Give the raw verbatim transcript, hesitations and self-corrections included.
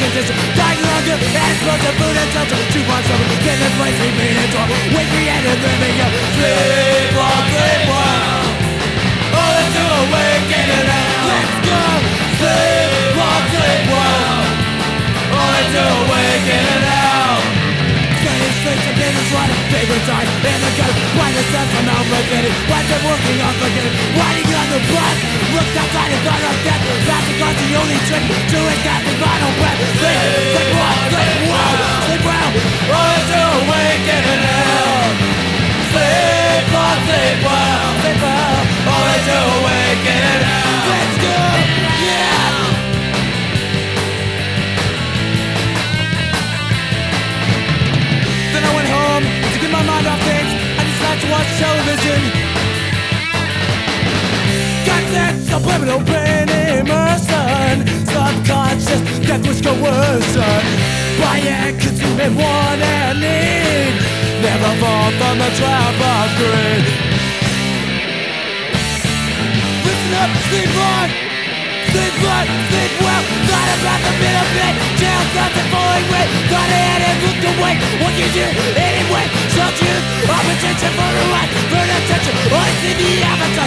addiction, dying hunger, and explosive food and shelter. Too much of it, in this place we made it all. We created living a sleep on, sleep on. All into awakening now. Let's go, sleep on, sleep on. All into awakening now. Studying sleep to business running, favorite time in the gut. Why the sense I'm outlocated? Why's it working complicated? Riding on the bus, looked outside and thought of death. Passing across the only trick to escape the final breath. Sleep, sleep well, sleep well, sleep well. All into awakening now. Sleep on, sleep well, sleep well. All into awakening now. Let's go, yeah. Then I went home to get my mind off things. I just like to watch television. Got that subliminal brain immersion. Subconscious death was coercion. Buy and consume and want and need. Never fall from the trap of greed. Listen up, sleep on. Sleep on, sleep well. Thought about the bit of it. Jail something falling with. Thought I had it, looked away. What you do anyway? Shall choose opposition for the right. Burn attention. Only see the avatar.